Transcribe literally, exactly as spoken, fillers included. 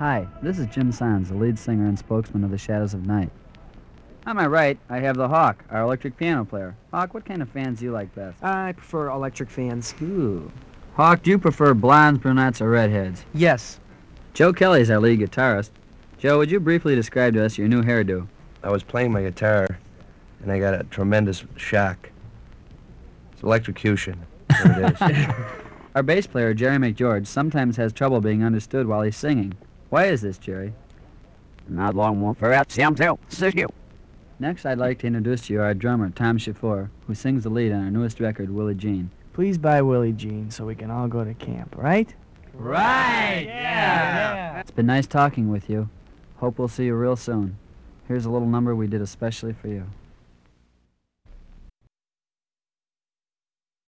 Hi, this is Jim Sands, the lead singer and spokesman of the Shadows of Night. On my right, I have the Hawk, our electric piano player. Hawk, what kind of fans do you like best? I prefer electric fans. Ooh. Hawk, do you prefer blondes, brunettes, or redheads? Yes. Joe Kelly is our lead guitarist. Joe, would you briefly describe to us your new hairdo? I was playing my guitar, and I got a tremendous shock. It's electrocution. There it is. Our bass player, Jerry McGeorge, sometimes has trouble being understood while he's singing. Why is this, Jerry? Not long more for that. Sam tell. Says you. Next, I'd like to introduce to you our drummer, Tom Shafour, who sings the lead on our newest record, Willie Jean. Please buy Willie Jean so we can all go to camp, right? Right. Yeah. yeah. It's been nice talking with you. Hope we'll see you real soon. Here's a little number we did especially for you.